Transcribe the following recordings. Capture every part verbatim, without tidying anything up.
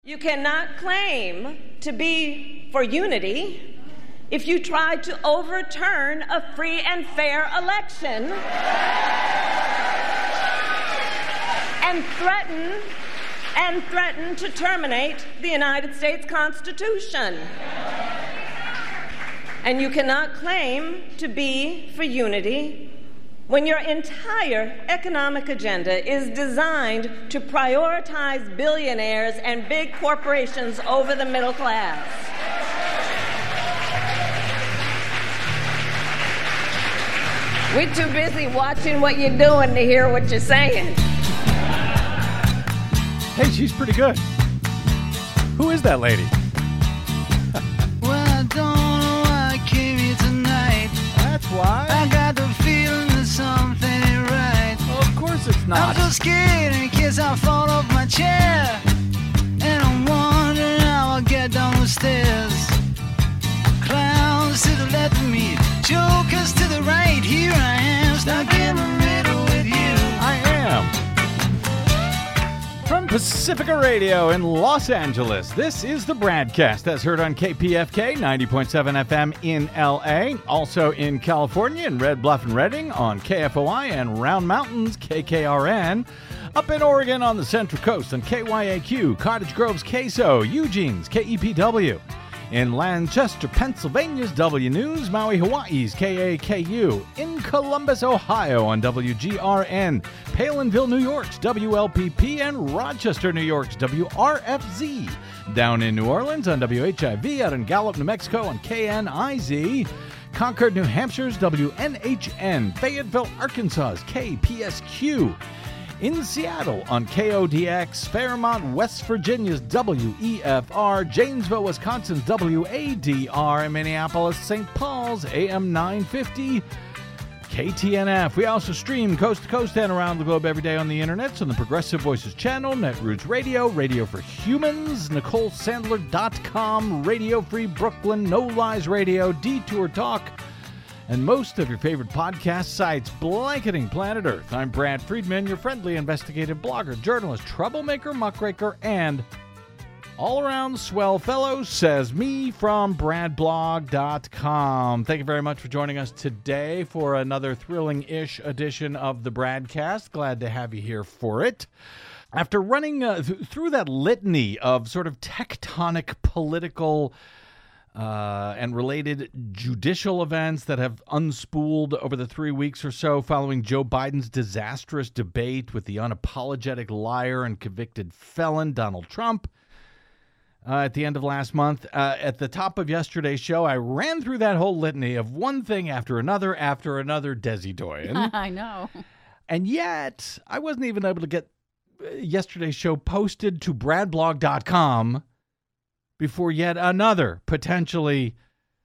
You cannot claim to be for unity if you try to overturn a free and fair election and threaten and threaten to terminate the United States Constitution. And you cannot claim to be for unity when your entire economic agenda is designed to prioritize billionaires and big corporations over the middle class. We're too busy watching what you're doing to hear what you're saying. Hey, she's pretty good. Who is that lady? Well, I don't know why I came here tonight. That's why. I got the feeling that something ain't right. Well, of course it's not. I'm so scared in case I fall off my chair. And I'm wondering how I'll get down the stairs. Clowns to the left of me, jokers to the right. Here I am, stuck in the middle with you. I am. From Pacifica Radio in Los Angeles, this is the Bradcast, as heard on K P F K ninety point seven F M in L A, also in California in Red Bluff and Redding on K F O I and Round Mountains K K R N, up in Oregon on the Central Coast on K Y A Q, Cottage Grove's K S O, Eugene's K E P W, in Lancaster, Pennsylvania's W News, Maui, Hawaii's K A K U, in Columbus, Ohio on W G R N, Palinville, New York's W L P P, and Rochester, New York's W R F Z, down in New Orleans on W H I V, out in Gallup, New Mexico on K N I Z, Concord, New Hampshire's W N H N, Fayetteville, Arkansas's K P S Q, in Seattle on K O D X, Fairmont, West Virginia's W E F R, Janesville, Wisconsin's W A D R, and Minneapolis, Saint Paul's A M nine fifty, K T N F. We also stream coast to coast and around the globe every day on the internet on the Progressive Voices channel, Netroots Radio, Radio for Humans, Nicole Sandler dot com, Radio Free Brooklyn, No Lies Radio, Detour Talk, and most of your favorite podcast sites blanketing planet Earth. I'm Brad Friedman, your friendly investigative blogger, journalist, troublemaker, muckraker, and all-around swell fellow, says me from brad blog dot com. Thank you very much for joining us today for another thrilling-ish edition of the Bradcast. Glad to have you here for it. After running uh, th- through that litany of sort of tectonic political Uh, and related judicial events that have unspooled over the three weeks or so following Joe Biden's disastrous debate with the unapologetic liar and convicted felon Donald Trump uh, at the end of last month. Uh, at the top of yesterday's show, I ran through that whole litany of one thing after another after another Desi Doyen. I know. And yet, I wasn't even able to get yesterday's show posted to brad blog dot com before yet another potentially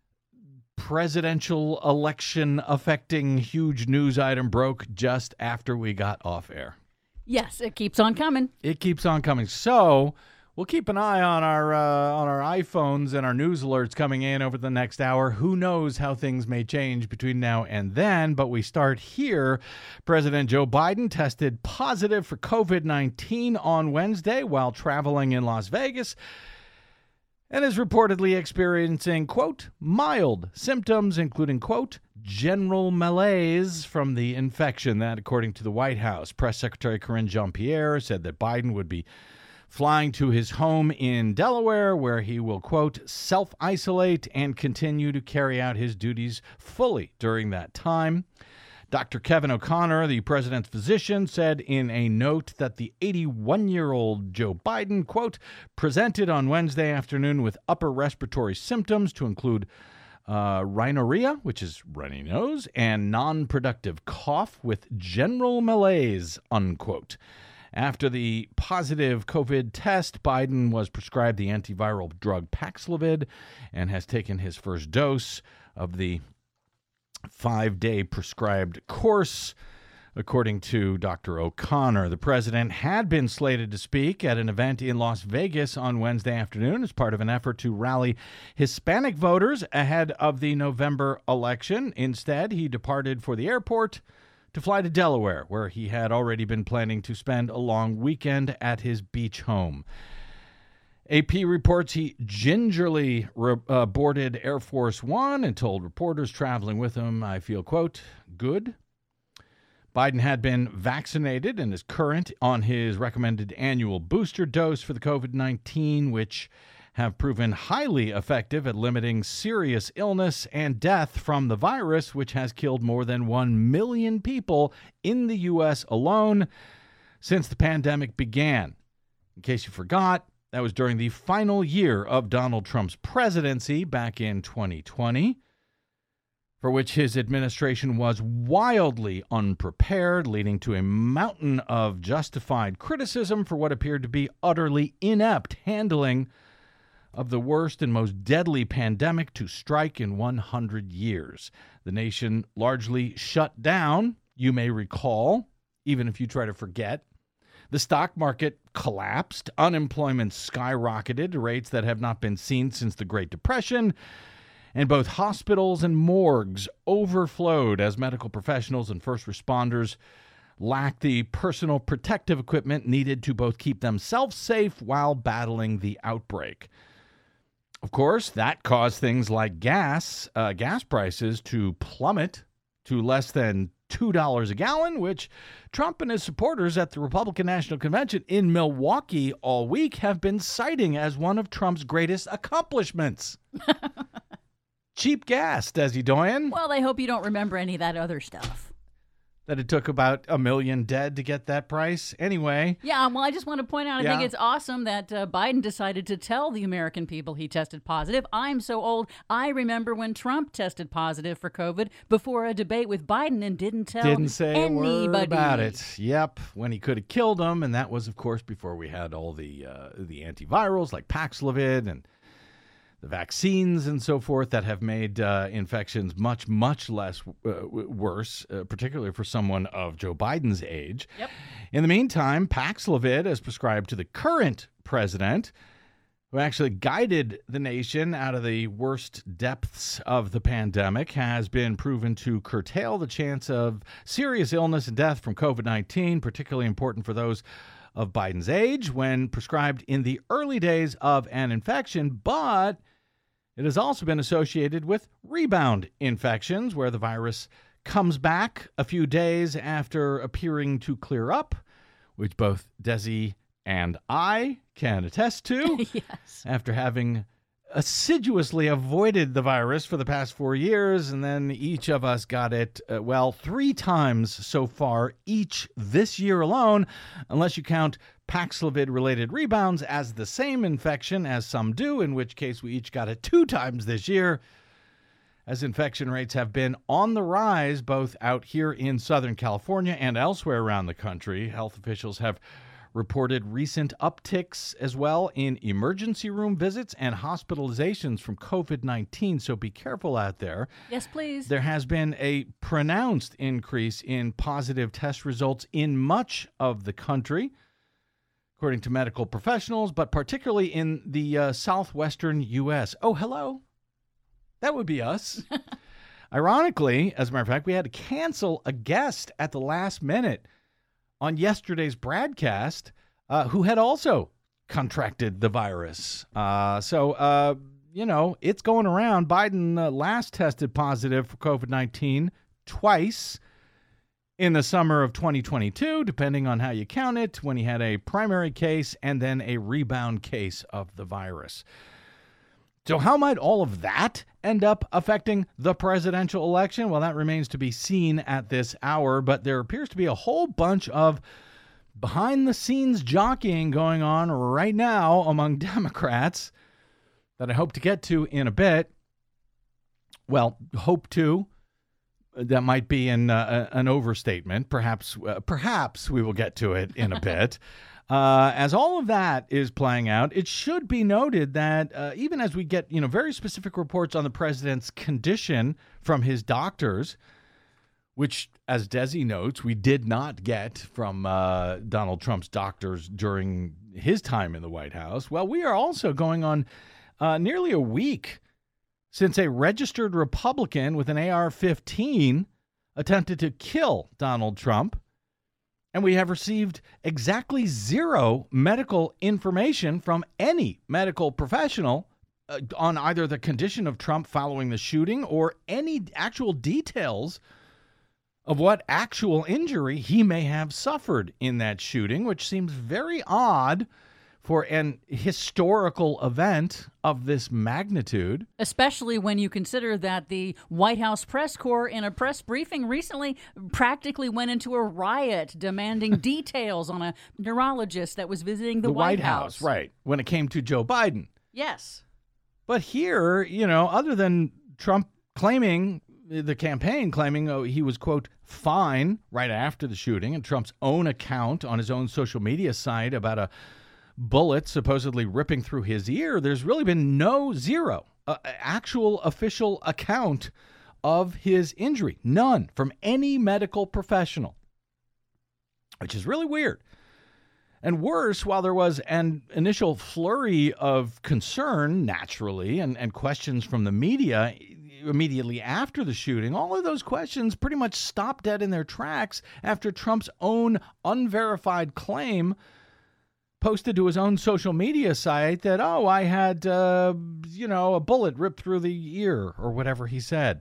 presidential election affecting huge news item broke just after we got off air. Yes, it keeps on coming. It keeps on coming. So we'll keep an eye on our uh, on our iPhones and our news alerts coming in over the next hour. Who knows how things may change between now and then, but we start here. President Joe Biden tested positive for covid nineteen on Wednesday while traveling in Las Vegas, and is reportedly experiencing, quote, mild symptoms, including, quote, general malaise from the infection. That, according to the White House. Press Secretary Karine Jean-Pierre said that Biden would be flying to his home in Delaware, where he will, quote, self-isolate and continue to carry out his duties fully during that time. Doctor Kevin O'Connor, the president's physician, said in a note that the eighty-one-year-old Joe Biden, quote, presented on Wednesday afternoon with upper respiratory symptoms to include uh, rhinorrhea, which is runny nose, and non-productive cough with general malaise, unquote. After the positive COVID test, Biden was prescribed the antiviral drug Paxlovid and has taken his first dose of the five-day prescribed course, according to Doctor O'Connor. The president had been slated to speak at an event in Las Vegas on Wednesday afternoon as part of an effort to rally Hispanic voters ahead of the November election. Instead, he departed for the airport to fly to Delaware, where he had already been planning to spend a long weekend at his beach home. A P reports he gingerly re- uh, boarded Air Force One and told reporters traveling with him, I feel, quote, good. Biden had been vaccinated and is current on his recommended annual booster dose for the covid nineteen, which have proven highly effective at limiting serious illness and death from the virus, which has killed more than one million people in the U S alone since the pandemic began. In case you forgot, that was during the final year of Donald Trump's presidency back in twenty twenty, for which his administration was wildly unprepared, leading to a mountain of justified criticism for what appeared to be utterly inept handling of the worst and most deadly pandemic to strike in one hundred years. The nation largely shut down, you may recall, even if you try to forget. The stock market collapsed, unemployment skyrocketed to rates that have not been seen since the Great Depression, and both hospitals and morgues overflowed as medical professionals and first responders lacked the personal protective equipment needed to both keep themselves safe while battling the outbreak. Of course, that caused things like gas, uh, gas prices to plummet to less than two dollars a gallon, which Trump and his supporters at the Republican National Convention in Milwaukee all week have been citing as one of Trump's greatest accomplishments. Cheap gas, Desi Doyen. Well, I hope you don't remember any of that other stuff. That it took about a million dead to get that price. Anyway. Yeah, well, I just want to point out, I Yeah. think it's awesome that uh, Biden decided to tell the American people he tested positive. I'm so old. I remember when Trump tested positive for COVID before a debate with Biden and didn't tell Didn't say anybody a word about it. Yep, when he could have killed him, and that was, of course, before we had all the uh, the antivirals like Paxlovid and the vaccines and so forth that have made uh, infections much, much less uh, w- worse, uh, particularly for someone of Joe Biden's age. Yep. In the meantime, Paxlovid, as prescribed to the current president, who actually guided the nation out of the worst depths of the pandemic, has been proven to curtail the chance of serious illness and death from covid nineteen, particularly important for those of Biden's age when prescribed in the early days of an infection, but it has also been associated with rebound infections where the virus comes back a few days after appearing to clear up, which both Desi and I can attest to. Yes. After having assiduously avoided the virus for the past four years, and then each of us got it, uh, well, three times so far, each this year alone, unless you count Paxlovid-related rebounds as the same infection, as some do, in which case we each got it two times this year, as infection rates have been on the rise both out here in Southern California and elsewhere around the country. Health officials have reported recent upticks as well in emergency room visits and hospitalizations from covid nineteen, so be careful out there. Yes, please. There has been a pronounced increase in positive test results in much of the country, according to medical professionals, but particularly in the uh, southwestern U S. Oh, hello. That would be us. Ironically, as a matter of fact, we had to cancel a guest at the last minute on yesterday's broadcast, uh, who had also contracted the virus. Uh, so, uh, you know, it's going around. Biden uh, last tested positive for covid nineteen twice in the summer of twenty twenty-two, depending on how you count it, when he had a primary case and then a rebound case of the virus. So how might all of that end up affecting the presidential election? Well, that remains to be seen at this hour, but there appears to be a whole bunch of behind-the-scenes jockeying going on right now among Democrats that I hope to get to in a bit. Well, hope to. That might be an, uh, an overstatement. Perhaps, uh, perhaps we will get to it in a bit. Uh, as all of that is playing out, it should be noted that uh, even as we get, you know, very specific reports on the president's condition from his doctors, which, as Desi notes, we did not get from uh, Donald Trump's doctors during his time in the White House. Well, we are also going on uh, nearly a week since a registered Republican with an A R fifteen attempted to kill Donald Trump And we have received exactly zero medical information from any medical professional uh, on either the condition of Trump following the shooting or any actual details of what actual injury he may have suffered in that shooting, which seems very odd for an historical event of this magnitude. Especially when you consider that the White House press corps in a press briefing recently practically went into a riot demanding details on a neurologist that was visiting the, the White, White House. House. Right, when it came to Joe Biden. Yes. But here, you know, other than Trump claiming, the campaign claiming oh, he was, quote, fine right after the shooting, and Trump's own account on his own social media site about a bullet supposedly ripping through his ear, there's really been no zero uh, actual official account of his injury. None from any medical professional, which is really weird. And worse, while there was an initial flurry of concern, naturally, and, and questions from the media immediately after the shooting, all of those questions pretty much stopped dead in their tracks after Trump's own unverified claim posted to his own social media site that, oh, I had, uh, you know, a bullet ripped through the ear or whatever he said.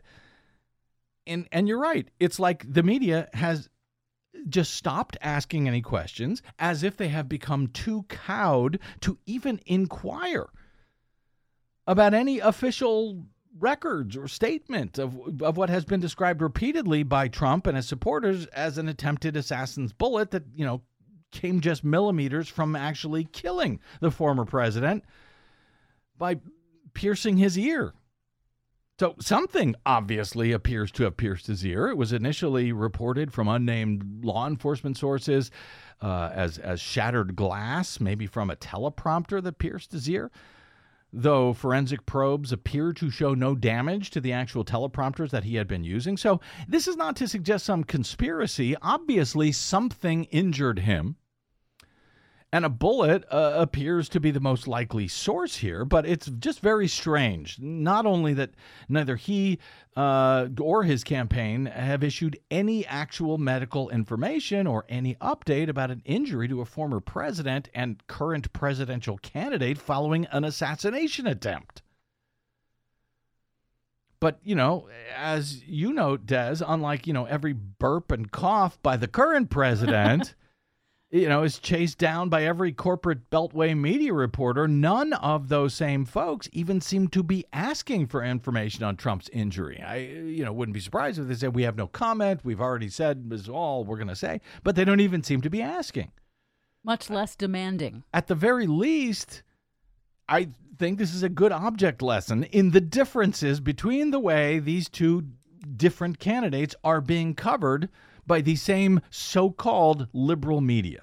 And and you're right. It's like the media has just stopped asking any questions, as if they have become too cowed to even inquire about any official records or statement of of what has been described repeatedly by Trump and his supporters as an attempted assassin's bullet that, you know, came just millimeters from actually killing the former president by piercing his ear. So something obviously appears to have pierced his ear. It was initially reported from unnamed law enforcement sources uh, as, as shattered glass, maybe from a teleprompter that pierced his ear, though forensic probes appear to show no damage to the actual teleprompters that he had been using. So this is not to suggest some conspiracy. Obviously, something injured him. And a bullet uh, appears to be the most likely source here, but it's just very strange. Not only that neither he uh, or his campaign have issued any actual medical information or any update about an injury to a former president and current presidential candidate following an assassination attempt. But, you know, as you know, Des, unlike, you know, every burp and cough by the current president, you know, is chased down by every corporate Beltway media reporter, none of those same folks even seem to be asking for information on Trump's injury. I, you know, wouldn't be surprised if they said, we have no comment. We've already said is all we're going to say. But they don't even seem to be asking. Much less demanding. At the very least, I think this is a good object lesson in the differences between the way these two different candidates are being covered by the same so-called liberal media.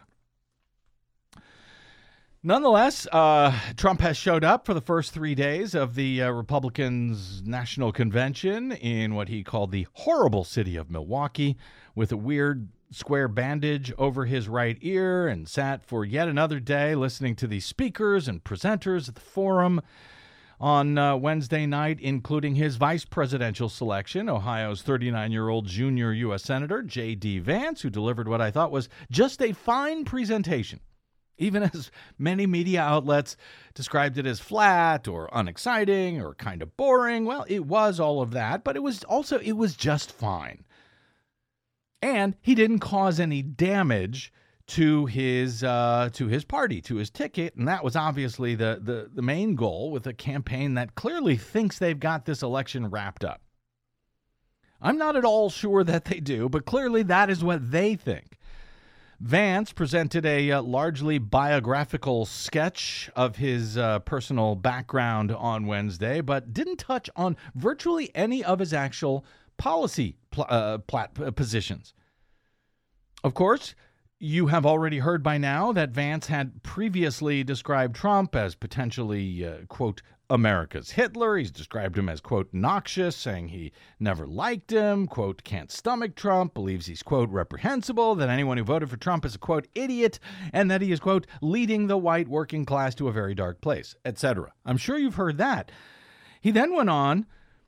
Nonetheless, uh, Trump has showed up for the first three days of the uh, Republicans' National Convention in what he called the horrible city of Milwaukee, with a weird square bandage over his right ear, and sat for yet another day listening to the speakers and presenters at the forum on uh, Wednesday night, including his vice presidential selection, Ohio's thirty-nine-year-old junior U S Senator J D Vance, who delivered what I thought was just a fine presentation, even as many media outlets described it as flat or unexciting or kind of boring. Well, it was all of that, but it was also, it was just fine. And he didn't cause any damage to his uh, to his party, to his ticket, and that was obviously the, the, the main goal with a campaign that clearly thinks they've got this election wrapped up. I'm not at all sure that they do, but clearly that is what they think. Vance presented a uh, largely biographical sketch of his uh, personal background on Wednesday, but didn't touch on virtually any of his actual policy pl- uh, plat- uh, positions. Of course, you have already heard by now that Vance had previously described Trump as potentially, uh, quote, America's Hitler. He's described him as, quote, noxious, saying he never liked him, quote, can't stomach Trump, believes he's, quote, reprehensible, that anyone who voted for Trump is a, quote, idiot, and that he is, quote, leading the white working class to a very dark place, et cetera. I'm sure you've heard that. He then went on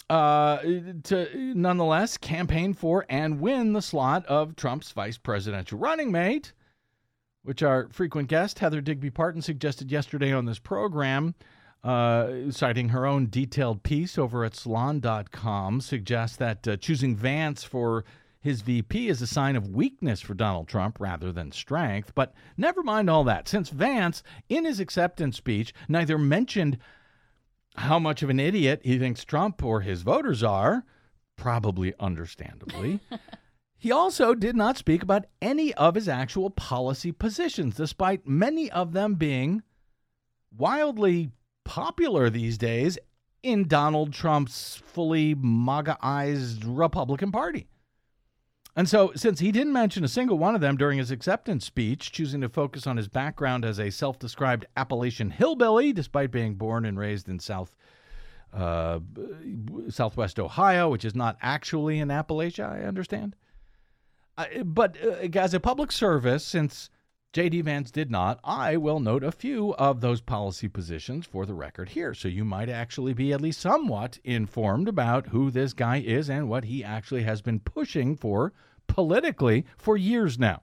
uh, to nonetheless campaign for and win the slot of Trump's vice presidential running mate, which our frequent guest, Heather Digby Parton, suggested yesterday on this program, uh, citing her own detailed piece over at salon dot com, suggests that uh, choosing Vance for his V P is a sign of weakness for Donald Trump rather than strength. But never mind all that, since Vance, in his acceptance speech, neither mentioned how much of an idiot he thinks Trump or his voters are, probably understandably. He also did not speak about any of his actual policy positions, despite many of them being wildly popular these days in Donald Trump's fully MAGA-ized Republican Party. And so, since he didn't mention a single one of them during his acceptance speech, choosing to focus on his background as a self-described Appalachian hillbilly, despite being born and raised in South uh, Southwest Ohio, which is not actually in Appalachia, I understand. Uh, but uh, as a public service, since J D. Vance did not, I will note a few of those policy positions for the record here, so you might actually be at least somewhat informed about who this guy is and what he actually has been pushing for politically for years now.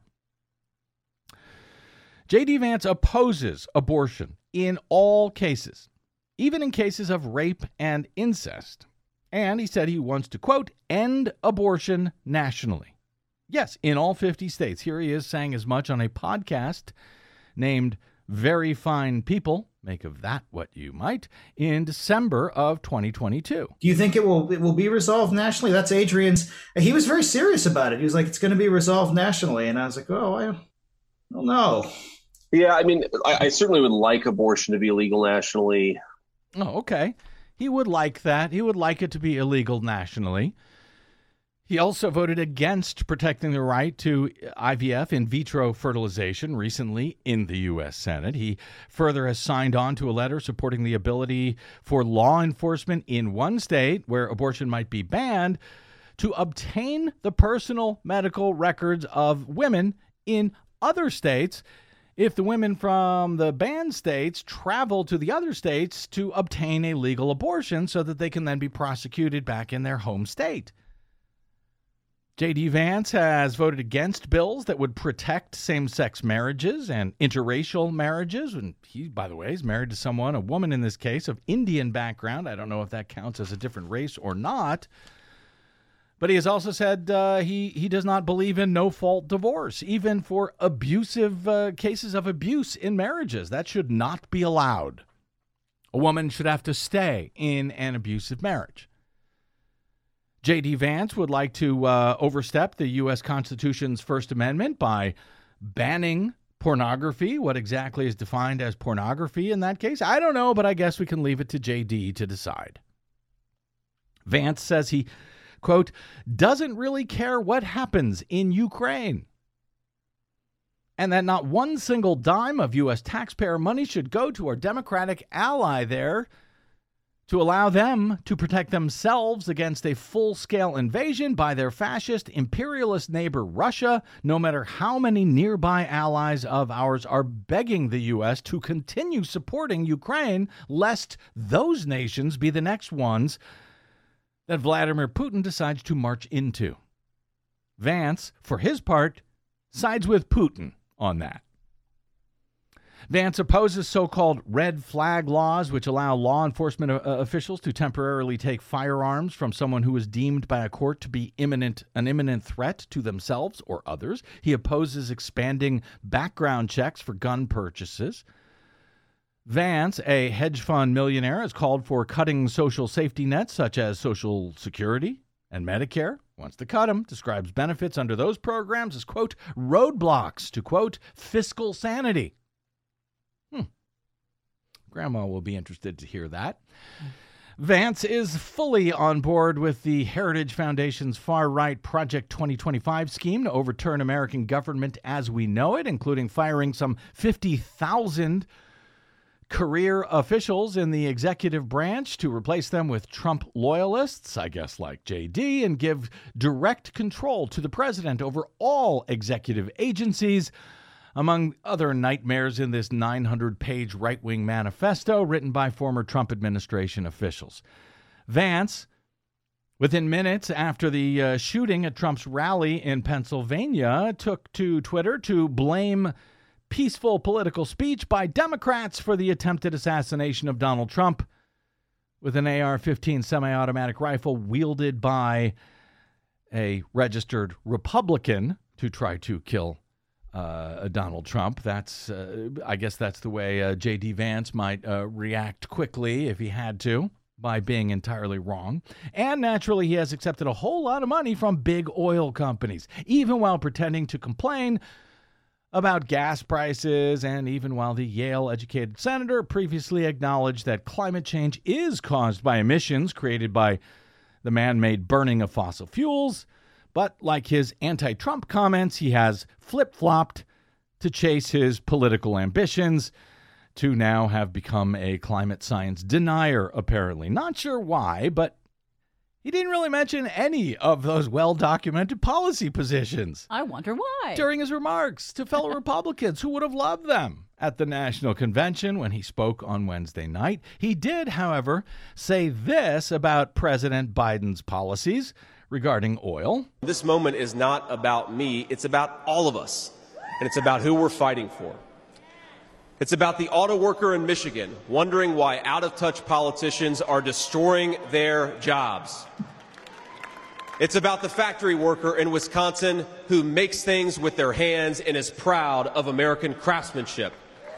J D. Vance opposes abortion in all cases, even in cases of rape and incest. And he said he wants to, quote, end abortion nationally. Yes, in all fifty states. Here he is saying as much on a podcast named Very Fine People, make of that what you might, in December of twenty twenty-two. Do you think it will it will be resolved nationally? That's Adrian's. He was very serious about it. He was like, it's going to be resolved nationally. And I was like, oh, I don't know. Yeah, I mean, I, I certainly would like abortion to be illegal nationally. Oh, okay. He would like that. He would like it to be illegal nationally. He also voted against protecting the right to I V F, in vitro fertilization, recently in the U S Senate. He further has signed on to a letter supporting the ability for law enforcement in one state where abortion might be banned to obtain the personal medical records of women in other states if the women from the banned states travel to the other states to obtain a legal abortion so that they can then be prosecuted back in their home state. J D. Vance has voted against bills that would protect same-sex marriages and interracial marriages. And he, by the way, is married to someone, a woman in this case, of Indian background. I don't know if that counts as a different race or not. But he has also said uh, he, he does not believe in no-fault divorce, even for abusive uh, cases of abuse in marriages. That should not be allowed. A woman should have to stay in an abusive marriage. J D. Vance would like to uh, overstep the U S Constitution's First Amendment by banning pornography. What exactly is defined as pornography in that case? I don't know, but I guess we can leave it to J D to decide. Vance says he, quote, doesn't really care what happens in Ukraine, and that not one single dime of U S taxpayer money should go to our Democratic ally there to allow them to protect themselves against a full-scale invasion by their fascist imperialist neighbor Russia, no matter how many nearby allies of ours are begging the U S to continue supporting Ukraine, lest those nations be the next ones that Vladimir Putin decides to march into. Vance, for his part, sides with Putin on that. Vance opposes so-called red flag laws, which allow law enforcement uh, officials to temporarily take firearms from someone who is deemed by a court to be imminent, an imminent threat to themselves or others. He opposes expanding background checks for gun purchases. Vance, a hedge fund millionaire, has called for cutting social safety nets such as Social Security and Medicare. Wants to cut them, describes benefits under those programs as, quote, roadblocks to, quote, fiscal sanity. Hmm. Grandma will be interested to hear that. Vance is fully on board with the Heritage Foundation's far-right Project twenty twenty-five scheme to overturn American government as we know it, including firing some fifty thousand career officials in the executive branch to replace them with Trump loyalists, I guess like J D, and give direct control to the president over all executive agencies, among other nightmares in this nine hundred page right-wing manifesto written by former Trump administration officials. Vance Within minutes after the uh, shooting at Trump's rally in Pennsylvania, took to Twitter to blame peaceful political speech by Democrats for the attempted assassination of Donald Trump with an A R fifteen semi-automatic rifle wielded by a registered Republican to try to kill uh, Donald Trump. That's, uh, I guess that's the way uh, J D. Vance might uh, react quickly if he had to, by being entirely wrong. And naturally, he has accepted a whole lot of money from big oil companies, even while pretending to complain about gas prices, and even while the Yale-educated senator previously acknowledged that climate change is caused by emissions created by the man-made burning of fossil fuels. But like his anti-Trump comments, he has flip-flopped to chase his political ambitions, to now have become a climate science denier, apparently. Not sure why, but he didn't really mention any of those well-documented policy positions. I wonder why. During his remarks to fellow Republicans who would have loved them at the National Convention when he spoke on Wednesday night. He did, however, say this about President Biden's policies regarding oil. This moment is not about me. It's about all of us, and it's about who we're fighting for. It's about the auto worker in Michigan wondering why out-of-touch politicians are destroying their jobs. It's about the factory worker in Wisconsin who makes things with their hands and is proud of American craftsmanship.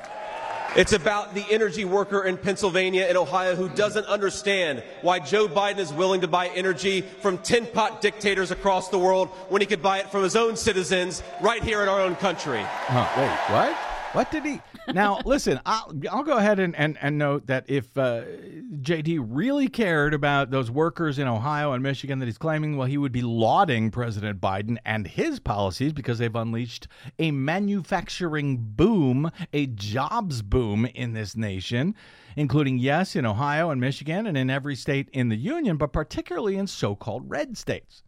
It's about the energy worker in Pennsylvania and Ohio who doesn't understand why Joe Biden is willing to buy energy from tin pot dictators across the world when he could buy it from his own citizens right here in our own country. Oh, wait, what? What did he? Now, listen, I'll, I'll go ahead and, and, and note that if uh, J D really cared about those workers in Ohio and Michigan that he's claiming, well, he would be lauding President Biden and his policies because they've unleashed a manufacturing boom, a jobs boom in this nation, including, yes, in Ohio and Michigan and in every state in the union, but particularly in so-called red states.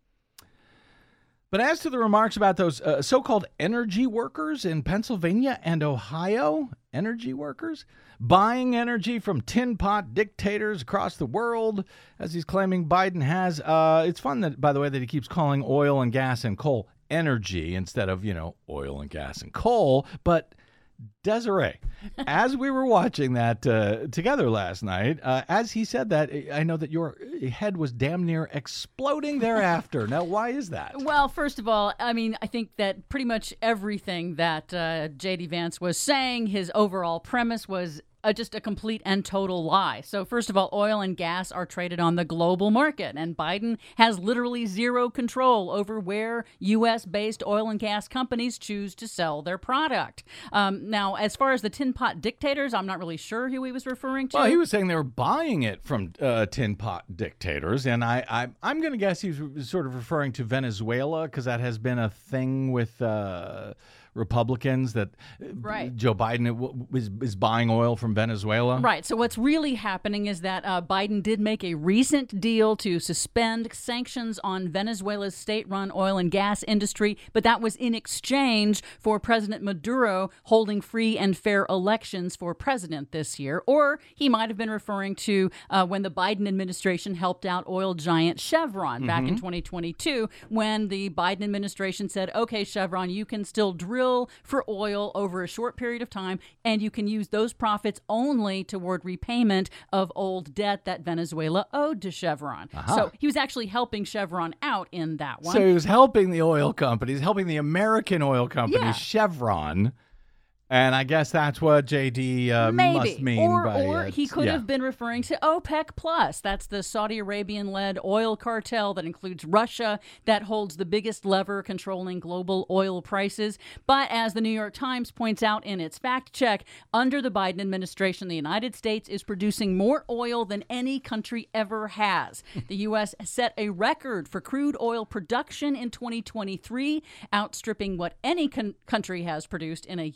But as to the remarks about those uh, so-called energy workers in Pennsylvania and Ohio, energy workers, buying energy from tin pot dictators across the world, as he's claiming Biden has, uh, it's fun, that, by the way, that he keeps calling oil and gas and coal energy instead of, you know, oil and gas and coal. But Desiree, as we were watching that uh, together last night, uh, as he said that, I know that your head was damn near exploding thereafter. Now, why is that? Well, first of all, I mean, I think that pretty much everything that uh, J D. Vance was saying, his overall premise was Uh, just a complete and total lie. So first of all, oil and gas are traded on the global market, and Biden has literally zero control over where U S-based oil and gas companies choose to sell their product. Um, now, as far as the tin pot dictators, I'm not really sure who he was referring to. Well, he was saying they were buying it from uh, tin pot dictators, and I, I, I'm going to guess he's sort of referring to Venezuela, because that has been a thing with Uh, Republicans, that right. Joe Biden is, is buying oil from Venezuela. Right. So what's really happening is that uh, Biden did make a recent deal to suspend sanctions on Venezuela's state-run oil and gas industry, but that was in exchange for President Maduro holding free and fair elections for president this year. Or he might have been referring to uh, when the Biden administration helped out oil giant Chevron back mm-hmm. in twenty twenty-two, when the Biden administration said, okay, Chevron, you can still drill for oil over a short period of time, and you can use those profits only toward repayment of old debt that Venezuela owed to Chevron. Uh-huh. So he was actually helping Chevron out in that one. So he was helping the oil companies, helping the American oil company, yeah. Chevron. And I guess that's what J D uh, Maybe. must mean or, by Or it. he could yeah. have been referring to OPEC Plus. That's the Saudi Arabian-led oil cartel that includes Russia, that holds the biggest lever controlling global oil prices. But as the New York Times points out in its fact check, under the Biden administration, the United States is producing more oil than any country ever has. The U S set a record for crude oil production in twenty twenty-three, outstripping what any con- country has produced in a year.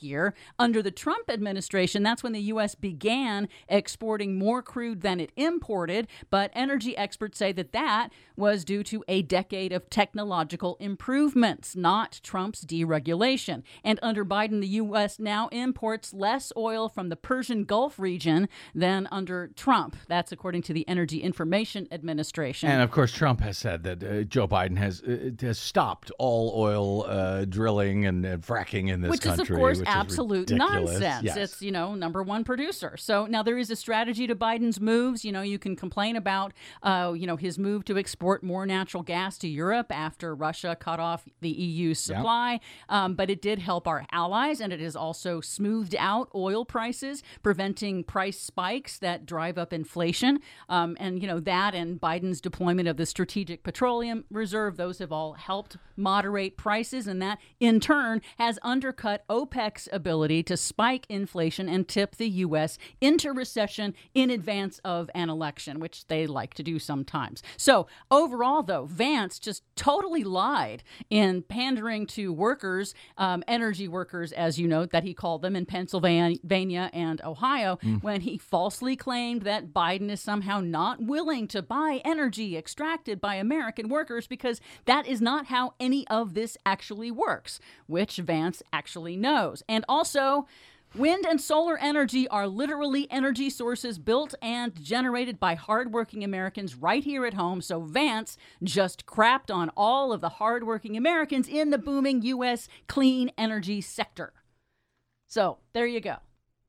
Under the Trump administration, that's when the U S began exporting more crude than it imported, but energy experts say that that was due to a decade of technological improvements, not Trump's deregulation. And under Biden, the U S now imports less oil from the Persian Gulf region than under Trump. That's according to the Energy Information Administration. And of course, Trump has said that uh, Joe Biden has uh, has stopped all oil uh, drilling and, and fracking in this which country. Which is, of course, which absolute is ridiculous. nonsense. Yes. It's, you know, number one producer. So now there is a strategy to Biden's moves. You know, you can complain about, uh, you know, his move to export more natural gas to Europe after Russia cut off the E U's supply. Yeah. Um, but it did help our allies, and it has also smoothed out oil prices, preventing price spikes that drive up inflation. Um, and, you know, that and Biden's deployment of the Strategic Petroleum Reserve, those have all helped moderate prices, and that in turn has undercut OPEC's ability to spike inflation and tip the U S into recession in advance of an election, which they like to do sometimes. So overall, though, Vance just totally lied in pandering to workers, um, energy workers, as you note, that he called them in Pennsylvania and Ohio, mm. when he falsely claimed that Biden is somehow not willing to buy energy extracted by American workers, because that is not how any of this actually works, which Vance actually knows. And also, wind and solar energy are literally energy sources built and generated by hardworking Americans right here at home. So Vance just crapped on all of the hardworking Americans in the booming U S clean energy sector. So there you go.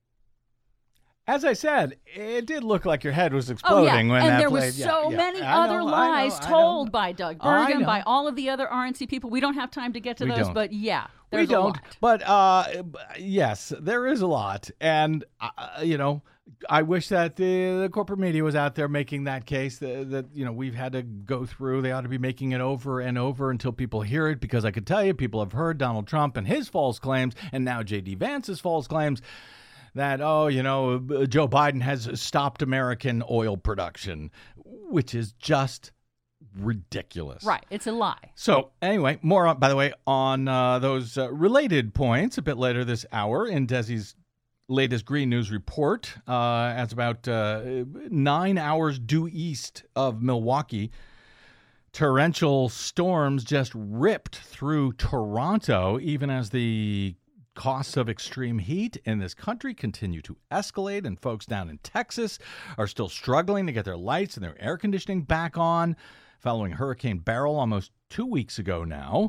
As I said, it did look like your head was exploding oh, yeah. when and that there played. was so yeah, many yeah. other know, lies know, told by Doug Burgum, by all of the other R N C people. We don't have time to get to we those, don't. but yeah, there's we don't. a lot. But uh, yes, there is a lot, and uh, you know, I wish that the, the corporate media was out there making that case that, that you know we've had to go through. They ought to be making it over and over until people hear it, because I could tell you, people have heard Donald Trump and his false claims, and now J D Vance's false claims. That, oh, you know, Joe Biden has stopped American oil production, which is just ridiculous. Right. It's a lie. So anyway, more, on, by the way, on uh, those uh, related points a bit later this hour in Desi's latest Green News report. Uh, as about uh, nine hours due east of Milwaukee, torrential storms just ripped through Toronto, even as the costs of extreme heat in this country continue to escalate, and folks down in Texas are still struggling to get their lights and their air conditioning back on following Hurricane Beryl almost two weeks ago now.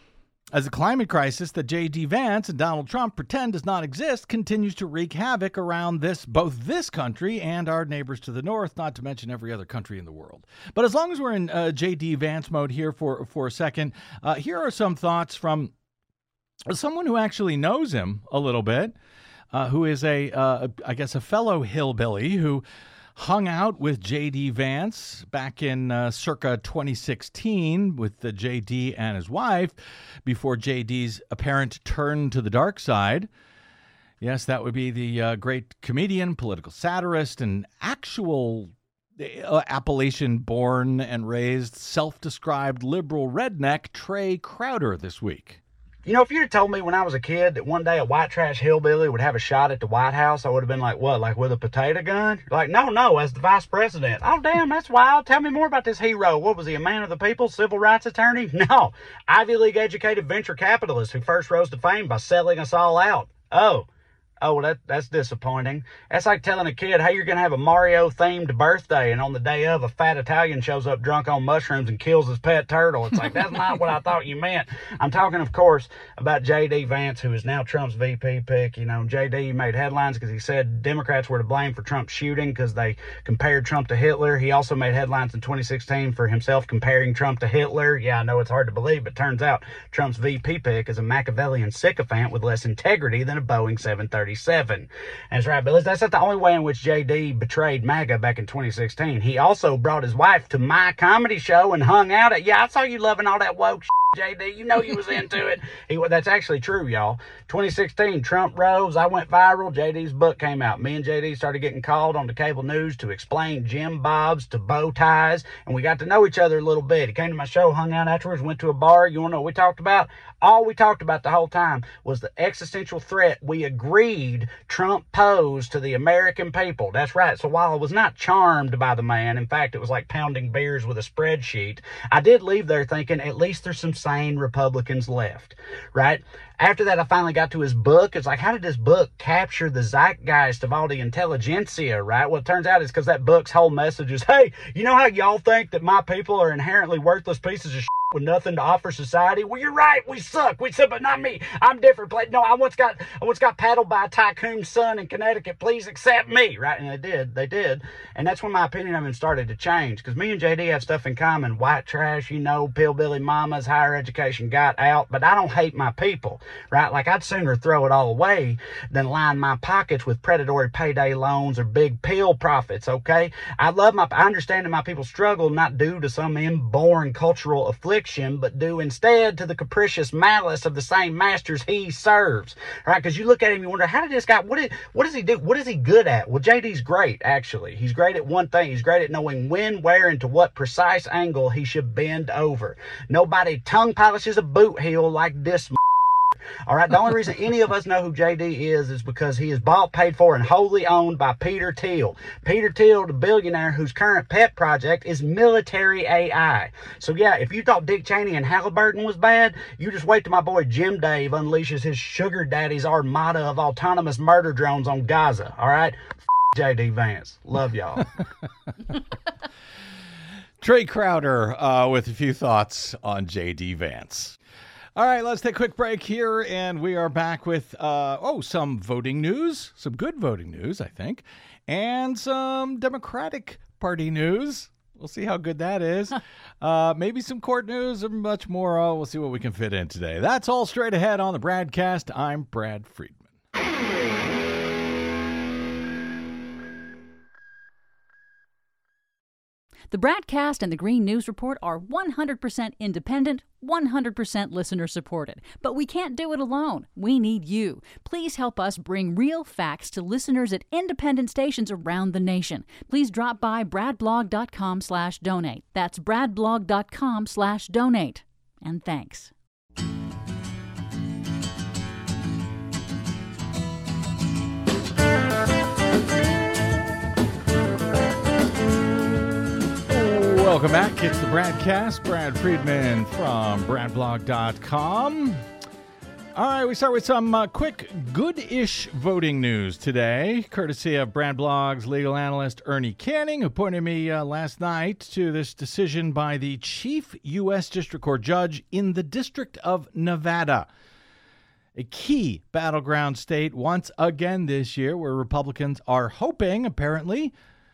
As the climate crisis that J D Vance and Donald Trump pretend does not exist continues to wreak havoc around this, both this country and our neighbors to the north, not to mention every other country in the world. But as long as we're in uh, J D Vance mode here for, for a second, uh, here are some thoughts from someone who actually knows him a little bit, uh, who is a, uh, I guess, a fellow hillbilly who hung out with J D Vance back in uh, circa twenty sixteen with the J D and his wife before J D's apparent turn to the dark side. Yes, that would be the uh, great comedian, political satirist, and actual uh, Appalachian-born and raised, self-described liberal redneck Trey Crowder this week. You know, if you'd have told me when I was a kid that one day a white trash hillbilly would have a shot at the White House, I would have been like, what, like with a potato gun? Like, no, no, as the vice president. Oh, damn, that's wild. Tell me more about this hero. What was he, a man of the people, civil rights attorney? No, Ivy League educated venture capitalist who first rose to fame by selling us all out. Oh. Oh, well, that, that's disappointing. That's like telling a kid, hey, you're going to have a Mario-themed birthday, and on the day of, a fat Italian shows up drunk on mushrooms and kills his pet turtle. It's like, that's not what I thought you meant. I'm talking, of course, about J D Vance, who is now Trump's V P pick. You know, J D made headlines because he said Democrats were to blame for Trump's shooting because they compared Trump to Hitler. He also made headlines in twenty sixteen for himself comparing Trump to Hitler. Yeah, I know it's hard to believe, but turns out Trump's V P pick is a Machiavellian sycophant with less integrity than a Boeing seven thirty-seven. That's right, but that's not the only way in which J D betrayed MAGA back in twenty sixteen. He also brought his wife to my comedy show and hung out at, yeah, I saw you loving all that woke shit J D, you know you was into it. He, that's actually true, y'all. twenty sixteen, Trump rose. I went viral. J D's book came out. Me and J D started getting called on the cable news to explain Jim Bobs to bow ties, and we got to know each other a little bit. He came to my show, hung out afterwards, went to a bar. You want to know what we talked about? All we talked about the whole time was the existential threat we agreed Trump posed to the American people. That's right. So while I was not charmed by the man, in fact, it was like pounding beers with a spreadsheet, I did leave there thinking at least there's some sane Republicans left, right? After that, I finally got to his book. It's like, how did this book capture the zeitgeist of all the intelligentsia, right? Well, it turns out it's because that book's whole message is, hey, you know how y'all think that my people are inherently worthless pieces of shit with nothing to offer society? Well, you're right. We suck. We suck, but not me. I'm different. No, I once got I once got paddled by a tycoon's son in Connecticut. Please accept me, right? And they did. They did. And that's when my opinion of him started to change, because me and J D have stuff in common. White trash, you know, pillbilly mamas, higher education got out, but I don't hate my people, right? Like, I'd sooner throw it all away than line my pockets with predatory payday loans or big pill profits, okay? I love my, I understand that my people struggle not due to some inborn cultural affliction, but due instead to the capricious malice of the same masters he serves, right? Because you look at him, you wonder, how did this guy, what, did, what does he do? What is he good at? Well, J D's great, actually. He's great at one thing. He's great at knowing when, where, and to what precise angle he should bend over. Nobody tongue polishes a boot heel like this. All right, the only reason any of us know who J D is is because he is bought, paid for, and wholly owned by Peter Thiel. Peter Thiel, the billionaire whose current pet project is military A I. So yeah, if you thought Dick Cheney and Halliburton was bad, you just wait till my boy Jim Dave unleashes his sugar daddy's armada of autonomous murder drones on Gaza. All right, F- J D Vance, love y'all. Trey Crowder uh, with a few thoughts on J D Vance. All right, let's take a quick break here, and we are back with, uh, oh, some voting news, some good voting news, I think, and some Democratic Party news. We'll see how good that is. uh, maybe some court news and much more. Uh, we'll see what we can fit in today. That's all straight ahead on the Bradcast. I'm Brad Friedman. The Bradcast and the Green News Report are one hundred percent independent, one hundred percent listener supported. But we can't do it alone. We need you. Please help us bring real facts to listeners at independent stations around the nation. Please drop by bradblog.com slash donate. That's bradblog.com slash donate. And thanks. Welcome back. It's the Bradcast. Brad Friedman from bradblog dot com. All right, we start with some uh, quick good-ish voting news today, courtesy of Bradblog's legal analyst Ernie Canning, who pointed me uh, last night to this decision by the chief U S District Court judge in the District of Nevada, a key battleground state once again this year, where Republicans are hoping, apparently,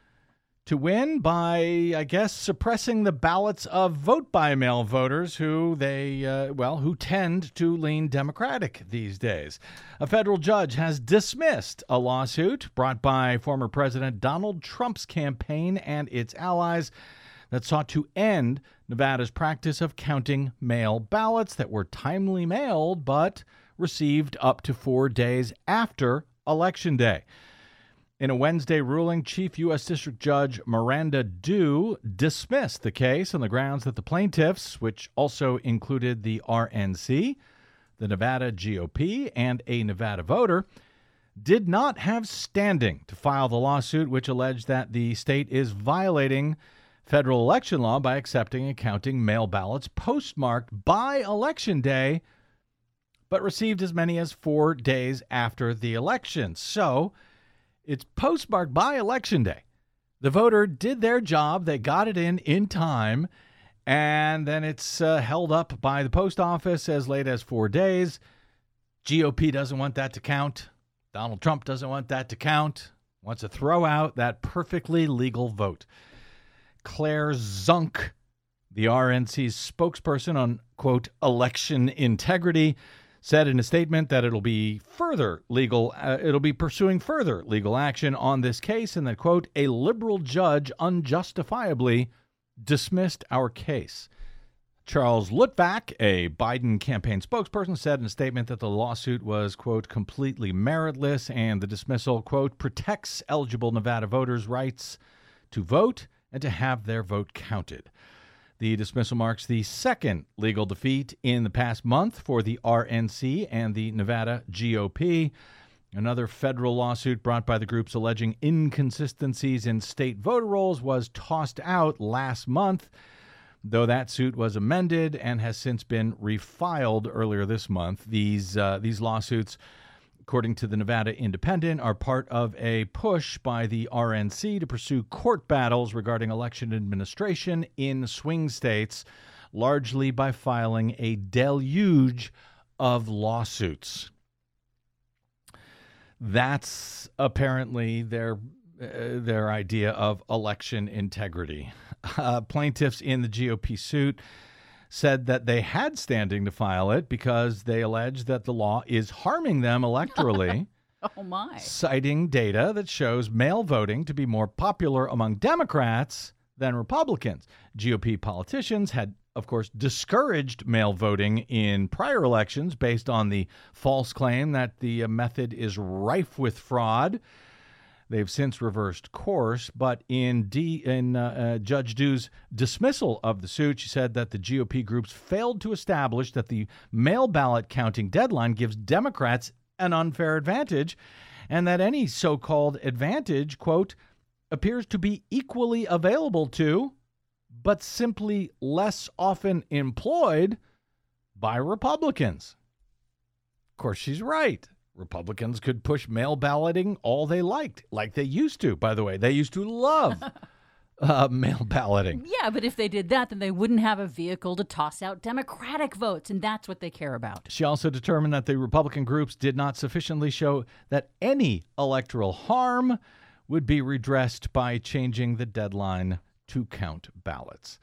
to win by, I guess, suppressing the ballots of vote-by-mail voters who they, uh, well, who tend to lean Democratic these days. A federal judge has dismissed a lawsuit brought by former President Donald Trump's campaign and its allies that sought to end Nevada's practice of counting mail ballots that were timely mailed but received up to four days after Election Day. In a Wednesday ruling, Chief U S District Judge Miranda Dew dismissed the case on the grounds that the plaintiffs, which also included the R N C, the Nevada G O P, and a Nevada voter, did not have standing to file the lawsuit, which alleged that the state is violating federal election law by accepting and counting mail ballots postmarked by Election Day, but received as many as four days after the election. So it's postmarked by Election Day. The voter did their job. They got it in in time, and then it's uh, held up by the post office as late as four days. G O P doesn't want that to count. Donald Trump doesn't want that to count. Wants to throw out that perfectly legal vote. Claire Zunk, the R N C's spokesperson on, quote, election integrity, said in a statement that it'll be further legal, uh, it'll be pursuing further legal action on this case, and that, quote, a liberal judge unjustifiably dismissed our case. Charles Lutvak, a Biden campaign spokesperson, said in a statement that the lawsuit was, quote, completely meritless and the dismissal, quote, protects eligible Nevada voters' rights to vote and to have their vote counted. The dismissal marks the second legal defeat in the past month for the R N C and the Nevada G O P. Another federal lawsuit brought by the groups alleging inconsistencies in state voter rolls was tossed out last month, though that suit was amended and has since been refiled earlier this month. These uh, these lawsuits, according to the Nevada Independent, are part of a push by the R N C to pursue court battles regarding election administration in swing states, largely by filing a deluge of lawsuits. That's apparently their uh, their idea of election integrity. Uh, plaintiffs in the G O P suit said that they had standing to file it because they allege that the law is harming them electorally, Oh, my. citing data that shows mail voting to be more popular among Democrats than Republicans. G O P politicians had, of course, discouraged mail voting in prior elections based on the false claim that the uh, method is rife with fraud. They've since reversed course, but in, D, in uh, uh, Judge Du's dismissal of the suit, she said that the G O P groups failed to establish that the mail ballot counting deadline gives Democrats an unfair advantage, and that any so-called advantage, quote, appears to be equally available to, but simply less often employed by Republicans. Of course, she's right. Republicans could push mail balloting all they liked, like they used to, by the way. They used to love uh, mail balloting. Yeah, but if they did that, then they wouldn't have a vehicle to toss out Democratic votes, and that's what they care about. She also determined that the Republican groups did not sufficiently show that any electoral harm would be redressed by changing the deadline to count ballots.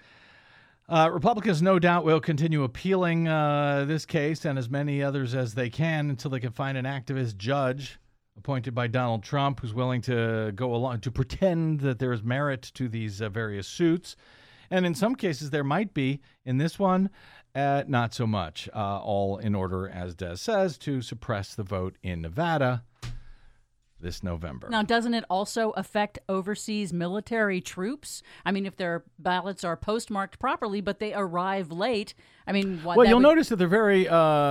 Uh, Republicans no doubt will continue appealing uh, this case and as many others as they can until they can find an activist judge appointed by Donald Trump who's willing to go along to pretend that there is merit to these uh, various suits. And in some cases there might be. In this one, uh, not so much. Uh, all in order, as Des says, to suppress the vote in Nevada this November. Now, doesn't it also affect overseas military troops? I mean, if their ballots are postmarked properly, but they arrive late, I mean, what? Well, you'll would... notice that they're very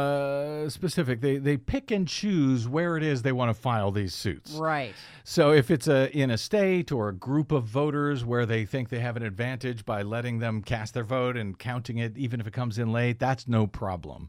uh, specific. They they pick and choose where it is they want to file these suits. Right. So if it's a in a state or a group of voters where they think they have an advantage by letting them cast their vote and counting it, even if it comes in late, that's no problem.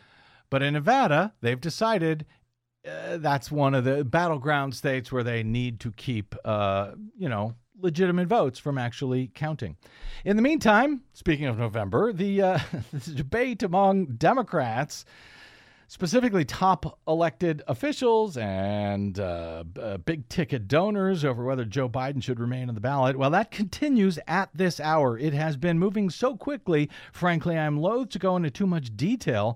But in Nevada, they've decided Uh, that's one of the battleground states where they need to keep, uh, you know, legitimate votes from actually counting. In the meantime, speaking of November, the, uh, the debate among Democrats, specifically top elected officials and uh, uh, big ticket donors over whether Joe Biden should remain on the ballot, well, that continues at this hour. It has been moving so quickly, frankly, I'm loath to go into too much detail,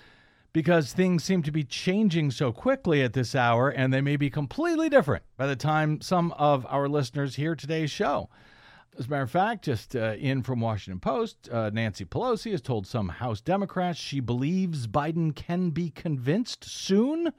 because things seem to be changing so quickly at this hour, and they may be completely different by the time some of our listeners hear today's show. As a matter of fact, just uh, in from Washington Post, uh, Nancy Pelosi has told some House Democrats she believes Biden can be convinced soon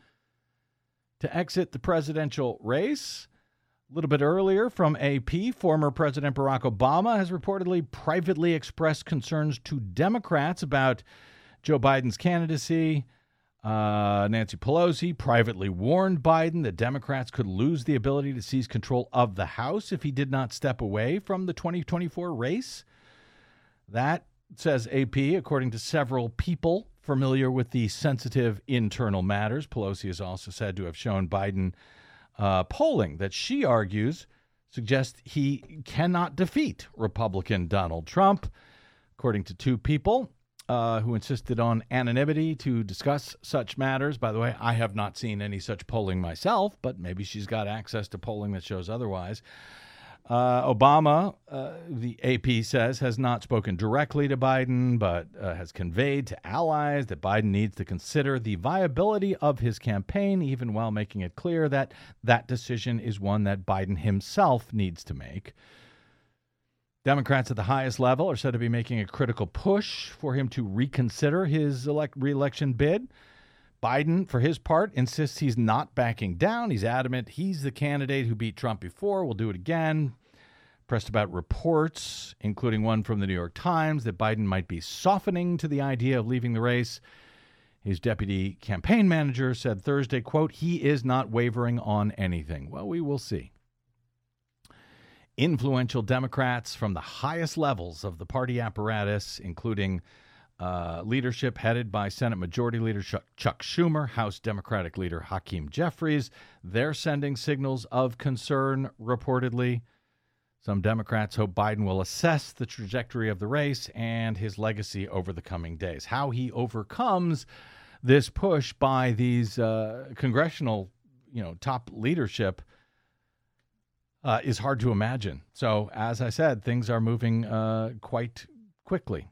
to exit the presidential race. A little bit earlier from A P, former President Barack Obama has reportedly privately expressed concerns to Democrats about Joe Biden's candidacy. Uh, Nancy Pelosi privately warned Biden that Democrats could lose the ability to seize control of the House if he did not step away from the twenty twenty-four race. That, says A P, according to several people familiar with the sensitive internal matters. Pelosi is also said to have shown Biden uh, polling that she argues suggests he cannot defeat Republican Donald Trump. According to two people, Uh, who insisted on anonymity to discuss such matters. By the way, I have not seen any such polling myself, but maybe she's got access to polling that shows otherwise. Uh, Obama, uh, the A P says, has not spoken directly to Biden, but uh, has conveyed to allies that Biden needs to consider the viability of his campaign, even while making it clear that that decision is one that Biden himself needs to make. Democrats at the highest level are said to be making a critical push for him to reconsider his elect- re-election bid. Biden, for his part, insists he's not backing down. He's adamant he's the candidate who beat Trump before. We'll do it again. Pressed about reports, including one from the New York Times, that Biden might be softening to the idea of leaving the race. His deputy campaign manager said Thursday, quote, he is not wavering on anything. Well, we will see. Influential Democrats from the highest levels of the party apparatus, including uh, leadership headed by Senate Majority Leader Chuck, Chuck Schumer, House Democratic Leader Hakeem Jeffries, they're sending signals of concern, reportedly. Some Democrats hope Biden will assess the trajectory of the race and his legacy over the coming days. How he overcomes this push by these uh, congressional, you know, top leadership uh, is hard to imagine. So, as I said, things are moving uh, quite quickly.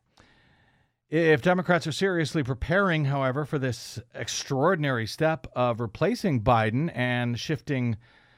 If Democrats are seriously preparing, however, for this extraordinary step of replacing Biden and shifting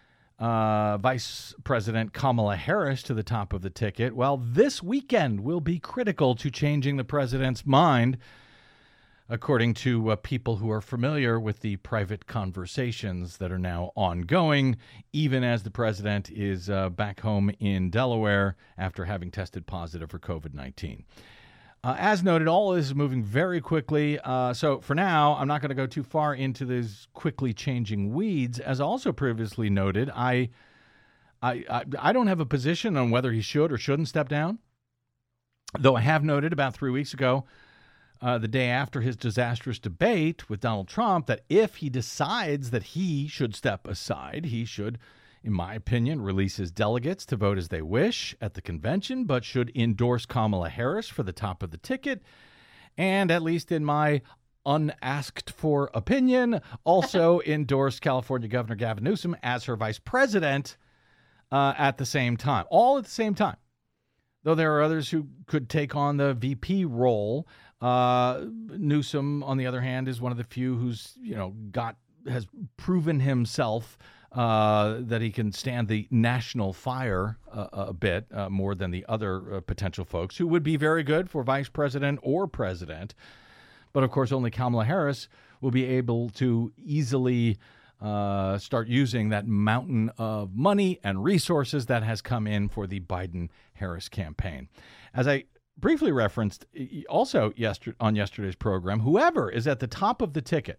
Uh, Vice President Kamala Harris to the top of the ticket, well, this weekend will be critical to changing the president's mind, according to uh, people who are familiar with the private conversations that are now ongoing, even as the president is uh, back home in Delaware after having tested positive for covid nineteen. Uh, as noted, all of this is moving very quickly. Uh, so for now, I'm not going to go too far into these quickly changing weeds. As also previously noted, I, I, I, I don't have a position on whether he should or shouldn't step down, though I have noted about three weeks ago, uh, the day after his disastrous debate with Donald Trump, that if he decides that he should step aside, he should, in my opinion, release his delegates to vote as they wish at the convention, but should endorse Kamala Harris for the top of the ticket. And at least in my unasked for opinion, also endorse California Governor Gavin Newsom as her vice president uh, at the same time, all at the same time. Though there are others who could take on the V P role. Uh, Newsom, on the other hand, is one of the few who's, you know, got, has proven himself Uh, that he can stand the national fire uh, a bit uh, more than the other uh, potential folks who would be very good for vice president or president. But, of course, only Kamala Harris will be able to easily uh, start using that mountain of money and resources that has come in for the Biden-Harris campaign. As I briefly referenced also yester- on yesterday's program, whoever is at the top of the ticket,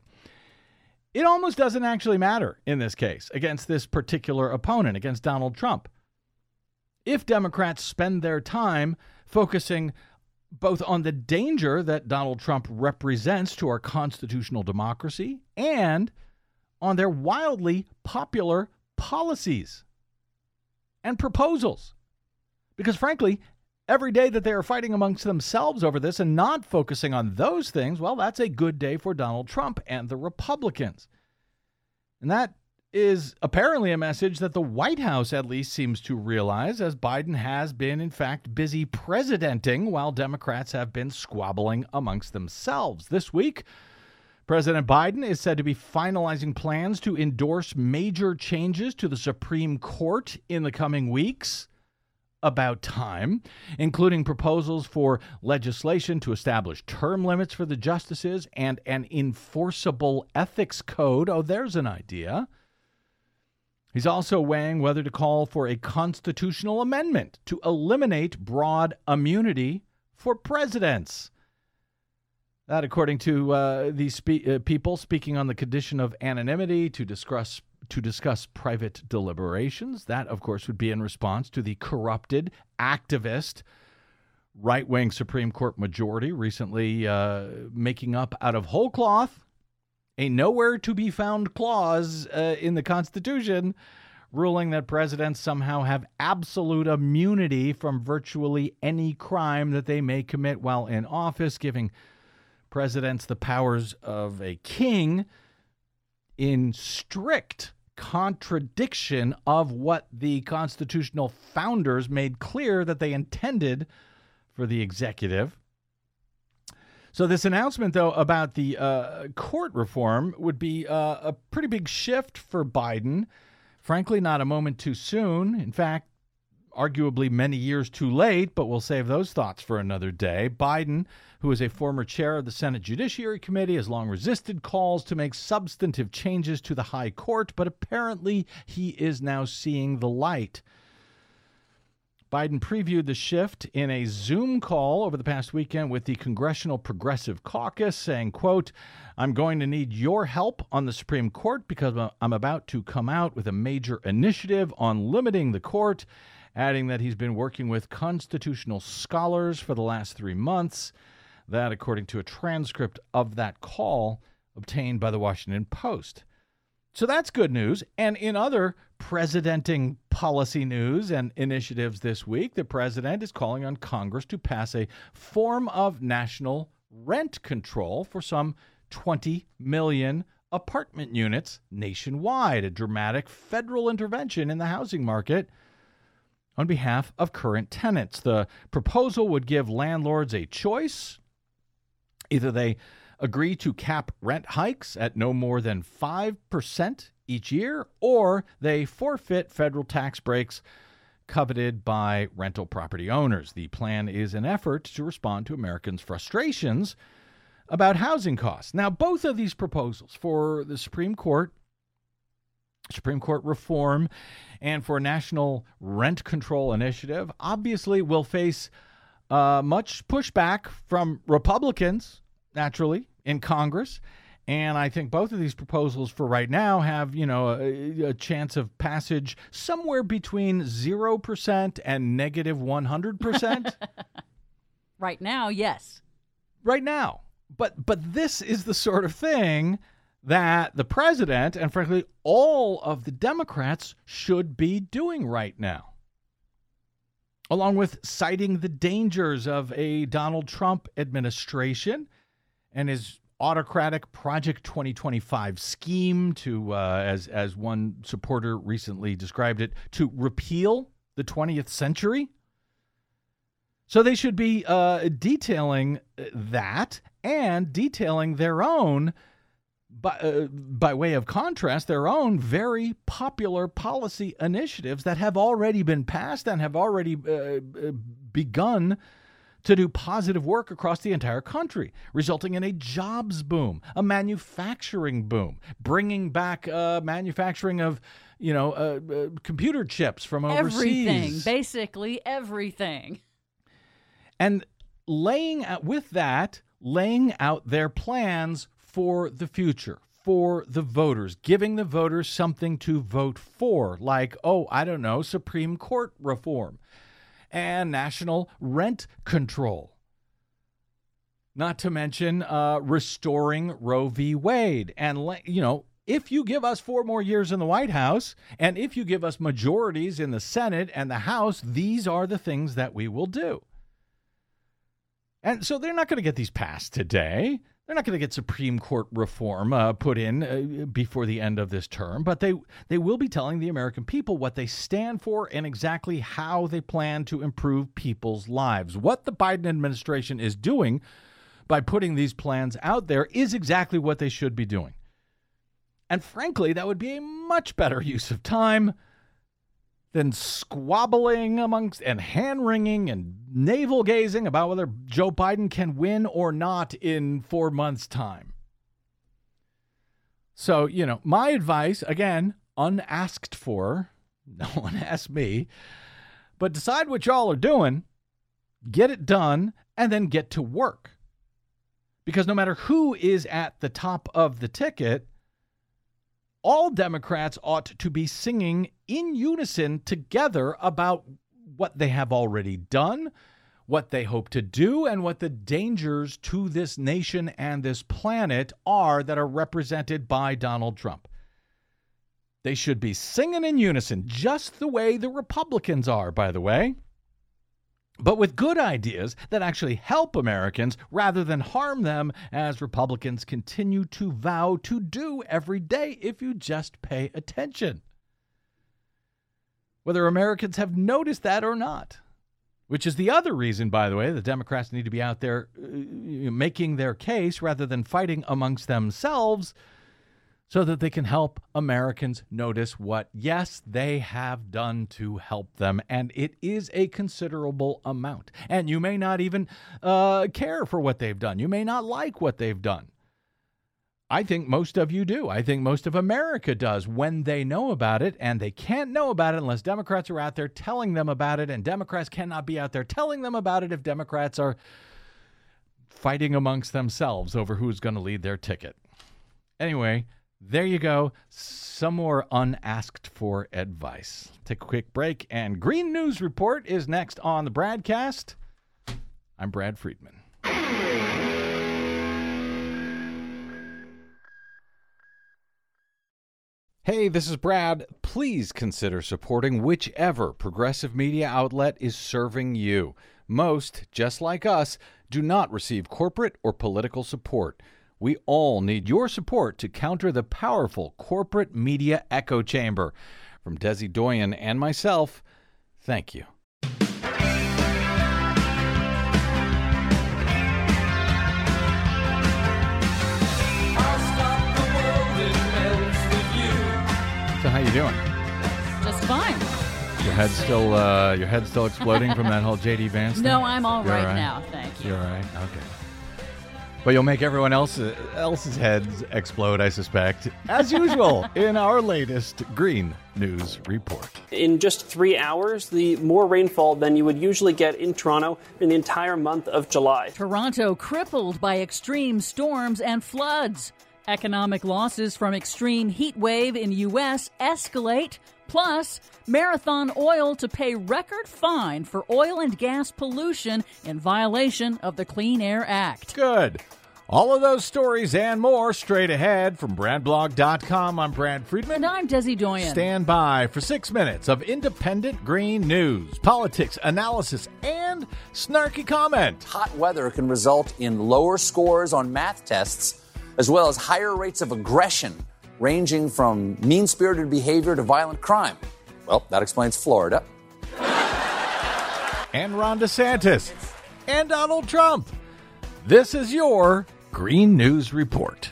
it almost doesn't actually matter in this case against this particular opponent, against Donald Trump. If Democrats spend their time focusing both on the danger that Donald Trump represents to our constitutional democracy and on their wildly popular policies and proposals. Because frankly, every day that they are fighting amongst themselves over this and not focusing on those things, well, that's a good day for Donald Trump and the Republicans. And that is apparently a message that the White House at least seems to realize, as Biden has been, in fact, busy presidenting while Democrats have been squabbling amongst themselves. This week, President Biden is said to be finalizing plans to endorse major changes to the Supreme Court in the coming weeks. About time, including proposals for legislation to establish term limits for the justices and an enforceable ethics code. Oh, there's an idea. He's also weighing whether to call for a constitutional amendment to eliminate broad immunity for presidents. That, according to uh, these spe- uh, people speaking on the condition of anonymity to discuss to discuss private deliberations. That, of course, would be in response to the corrupted, activist, right-wing Supreme Court majority recently uh, making up out of whole cloth a nowhere-to-be-found clause uh, in the Constitution, ruling that presidents somehow have absolute immunity from virtually any crime that they may commit while in office, giving presidents the powers of a king in strict contradiction of what the constitutional founders made clear that they intended for the executive. So this announcement, though, about the uh, court reform would be uh, a pretty big shift for Biden. Frankly, not a moment too soon. In fact, arguably many years too late, but we'll save those thoughts for another day. Biden, who is a former chair of the Senate Judiciary Committee, has long resisted calls to make substantive changes to the high court, but apparently he is now seeing the light. Biden previewed the shift in a Zoom call over the past weekend with the Congressional Progressive Caucus, saying, quote, "I'm going to need your help on the Supreme Court because I'm about to come out with a major initiative on limiting the court," adding that he's been working with constitutional scholars for the last three months. That, according to a transcript of that call obtained by the Washington Post. So that's good news. And in other presidenting policy news and initiatives this week, the president is calling on Congress to pass a form of national rent control for some twenty million apartment units nationwide, a dramatic federal intervention in the housing market on behalf of current tenants. The proposal would give landlords a choice. Either they agree to cap rent hikes at no more than five percent each year, or they forfeit federal tax breaks coveted by rental property owners. The plan is an effort to respond to Americans' frustrations about housing costs. Now, both of these proposals for the Supreme Court, Supreme Court reform, and for a national rent control initiative obviously will face uh, much pushback from Republicans, naturally, in Congress. And I think both of these proposals for right now have, you know, a, a chance of passage somewhere between zero percent and negative one hundred percent. Right now, yes. Right now. But but this is the sort of thing that the president and, frankly, all of the Democrats should be doing right now, along with citing the dangers of a Donald Trump administration and his autocratic Project twenty twenty-five scheme to, uh, as as one supporter recently described it, to repeal the twentieth century. So they should be uh, detailing that and detailing their own, by, uh, by way of contrast, their own very popular policy initiatives that have already been passed and have already uh, begun to do positive work across the entire country, resulting in a jobs boom, a manufacturing boom, bringing back uh, manufacturing of, you know, uh, uh, computer chips from overseas. Everything, basically everything. And laying out, with that, laying out their plans for the future, for the voters, giving the voters something to vote for, like, oh, I don't know, Supreme Court reform and national rent control. Not to mention uh, restoring Roe v. Wade. And, you know, if you give us four more years in the White House, and if you give us majorities in the Senate and the House, these are the things that we will do. And so they're not going to get these passed today. They're not going to get Supreme Court reform uh, put in uh, before the end of this term, but they they will be telling the American people what they stand for and exactly how they plan to improve people's lives. What the Biden administration is doing by putting these plans out there is exactly what they should be doing. And frankly, that would be a much better use of time than squabbling amongst and hand-wringing and navel-gazing about whether Joe Biden can win or not in four months' time. So, you know, my advice, again, unasked for, no one asked me, but decide what y'all are doing, get it done, and then get to work. Because no matter who is at the top of the ticket, all Democrats ought to be singing in unison together about what they have already done, what they hope to do, and what the dangers to this nation and this planet are that are represented by Donald Trump. They should be singing in unison, just the way the Republicans are, by the way, but with good ideas that actually help Americans rather than harm them, as Republicans continue to vow to do every day if you just pay attention. Whether Americans have noticed that or not, which is the other reason, by the way, the Democrats need to be out there uh, making their case rather than fighting amongst themselves so that they can help Americans notice what, yes, they have done to help them. And it is a considerable amount. And you may not even uh, care for what they've done. You may not like what they've done. I think most of you do. I think most of America does when they know about it, and they can't know about it unless Democrats are out there telling them about it, and Democrats cannot be out there telling them about it if Democrats are fighting amongst themselves over who's going to lead their ticket. Anyway, there you go. Some more unasked for advice. Take a quick break, and Green News Report is next on the Bradcast. I'm Brad Friedman. Hey, this is Brad. Please consider supporting whichever progressive media outlet is serving you. Most, just like us, do not receive corporate or political support. We all need your support to counter the powerful corporate media echo chamber. From Desi Doyen and myself, thank you. So how you doing? Just fine. Your head's still uh, your head's still exploding from that whole J D Vance thing? No, I'm all right, all right now. Thank you. You're all right? Okay. But you'll make everyone else, uh, else's heads explode, I suspect, as usual, in our latest Green News Report. In just three hours, the more rainfall than you would usually get in Toronto in the entire month of July. Toronto crippled by extreme storms and floods. Economic losses from extreme heat wave in U S escalate. Plus, Marathon Oil to pay record fine for oil and gas pollution in violation of the Clean Air Act. Good. All of those stories and more straight ahead from brad blog dot com. I'm Brad Friedman. And I'm Desi Doyen. Stand by for six minutes of independent green news, politics, analysis, and snarky comment. Hot weather can result in lower scores on math tests, as well as higher rates of aggression, ranging from mean-spirited behavior to violent crime. Well, that explains Florida. And Ron DeSantis. And Donald Trump. This is your Green News Report.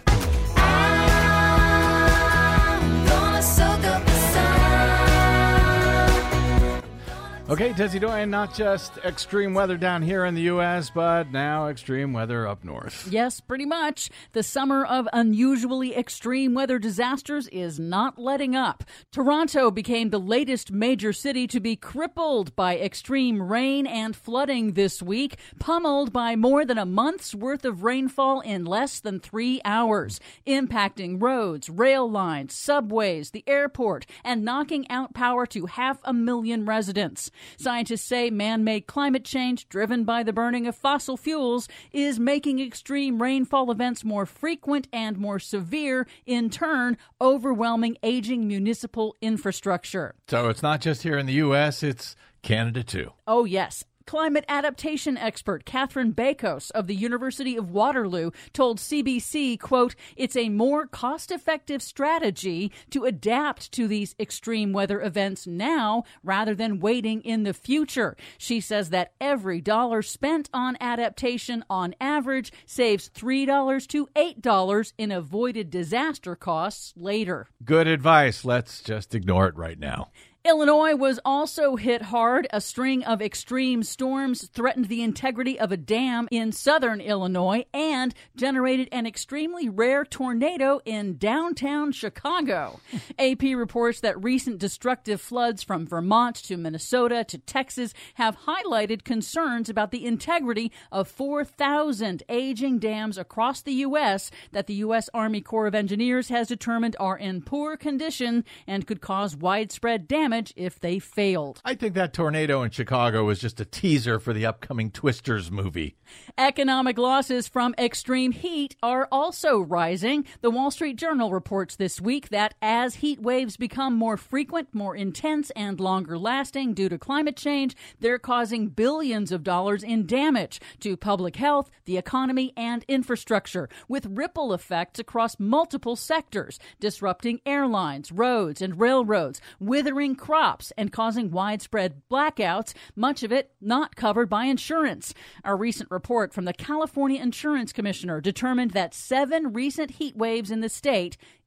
Okay, Desi Doyen, not just extreme weather down here in the U S, but now extreme weather up north. Yes, pretty much. The summer of unusually extreme weather disasters is not letting up. Toronto became the latest major city to be crippled by extreme rain and flooding this week, pummeled by more than a month's worth of rainfall in less than three hours, impacting roads, rail lines, subways, the airport, and knocking out power to half a million residents. Scientists say man-made climate change, driven by the burning of fossil fuels, is making extreme rainfall events more frequent and more severe, in turn, overwhelming aging municipal infrastructure. So it's not just here in the U S, it's Canada too. Oh, yes. Climate adaptation expert Catherine Bakos of the University of Waterloo told C B C, quote, "It's a more cost-effective strategy to adapt to these extreme weather events now rather than waiting in the future." She says that every dollar spent on adaptation on average saves three dollars to eight dollars in avoided disaster costs later. Good advice. Let's just ignore it right now. Illinois was also hit hard. A string of extreme storms threatened the integrity of a dam in southern Illinois and generated an extremely rare tornado in downtown Chicago. A P reports that recent destructive floods from Vermont to Minnesota to Texas have highlighted concerns about the integrity of four thousand aging dams across the U S that the U S Army Corps of Engineers has determined are in poor condition and could cause widespread damage if they failed. I think that tornado in Chicago was just a teaser for the upcoming Twisters movie. Economic losses from extreme heat are also rising. The Wall Street Journal reports this week that as heat waves become more frequent, more intense, and longer lasting due to climate change, they're causing billions of dollars in damage to public health, the economy, and infrastructure, with ripple effects across multiple sectors, disrupting airlines, roads, and railroads, withering crops, and causing widespread blackouts, much of it not covered by insurance. A recent report from the California Insurance Commissioner determined that seven recent heat waves in the state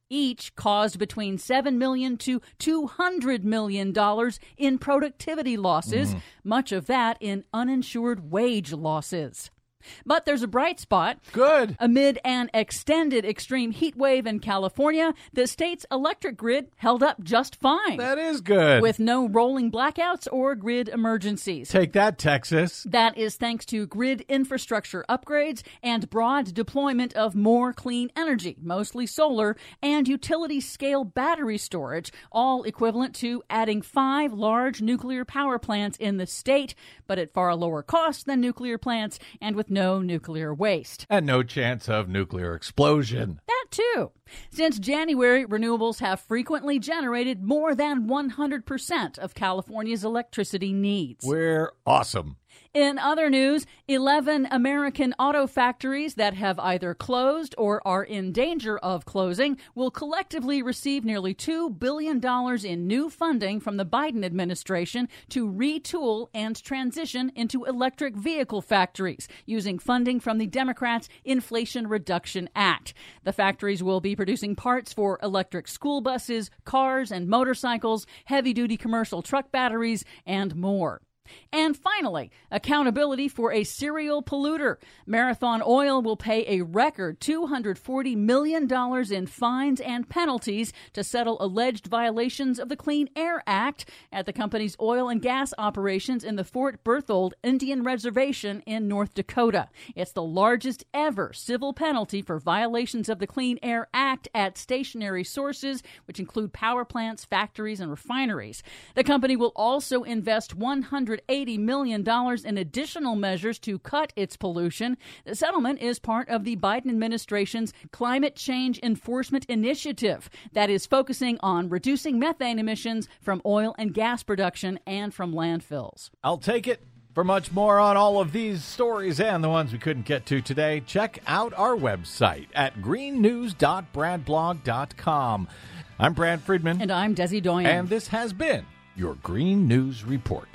Each caused between seven million dollars to two hundred million dollars in productivity losses, mm. much of that in uninsured wage losses. But there's a bright spot. Good. Amid an extended extreme heat wave in California, the state's electric grid held up just fine. That is good. With no rolling blackouts or grid emergencies. Take that, Texas. That is thanks to grid infrastructure upgrades and broad deployment of more clean energy, mostly solar, and utility-scale battery storage, all equivalent to adding five large nuclear power plants in the state, but at far lower cost than nuclear plants and with no nuclear waste. And no chance of nuclear explosion. That too. Since January, renewables have frequently generated more than one hundred percent of California's electricity needs. We're awesome. In other news, eleven American auto factories that have either closed or are in danger of closing will collectively receive nearly two billion dollars in new funding from the Biden administration to retool and transition into electric vehicle factories using funding from the Democrats' Inflation Reduction Act. The factories will be producing parts for electric school buses, cars and motorcycles, heavy-duty commercial truck batteries, and more. And finally, accountability for a serial polluter. Marathon Oil will pay a record two hundred forty million dollars in fines and penalties to settle alleged violations of the Clean Air Act at the company's oil and gas operations in the Fort Berthold Indian Reservation in North Dakota. It's the largest ever civil penalty for violations of the Clean Air Act at stationary sources, which include power plants, factories, and refineries. The company will also invest one hundred eighty million dollars in additional measures to cut its pollution. The settlement is part of the Biden administration's Climate Change Enforcement Initiative that is focusing on reducing methane emissions from oil and gas production and from landfills. I'll take it. For much more on all of these stories and the ones we couldn't get to today, check out our website at green news dot brad blog dot com. I'm Brad Friedman. And I'm Desi Doyen. And this has been your Green News Report.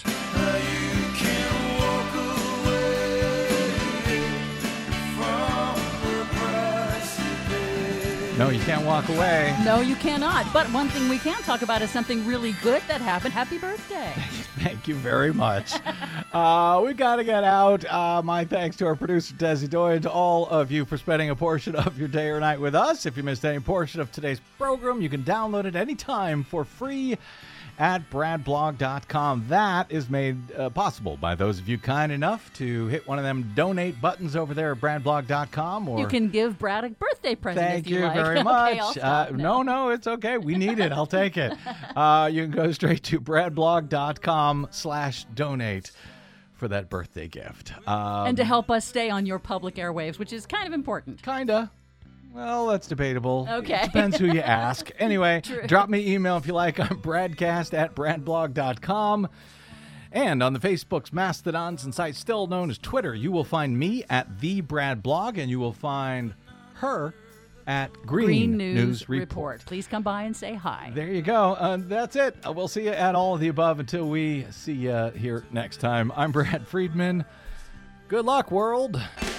No, you can't walk away. No, you cannot. But one thing we can talk about is something really good that happened. Happy birthday. Thank you very much. uh, we got to get out. Uh, my thanks to our producer, Desi Doyen, to all of you for spending a portion of your day or night with us. If you missed any portion of today's program, you can download it anytime for free at brad blog dot com. That is made uh, possible by those of you kind enough to hit one of them donate buttons over there at brad blog dot com. Or you can give Brad a birthday present. Thank if you, you like. very Okay, much. I'll stop uh, now. no, no, it's okay. We need it. I'll take it. Uh, you can go straight to brad blog dot com slash donate for that birthday gift. Um, and to help us stay on your public airwaves, which is kind of important. Kinda. Well, that's debatable. Okay. It depends who you ask. Anyway, True. drop me email if you like on bradcast at brad blog dot com. And on the Facebooks, Mastodons, and sites still known as Twitter, you will find me at the Brad Blog, and you will find her at Green, Green News, News Report. Report. Please come by and say hi. There you go. Uh, that's it. Uh, we'll see you at all of the above until we see you here next time. I'm Brad Friedman. Good luck, world.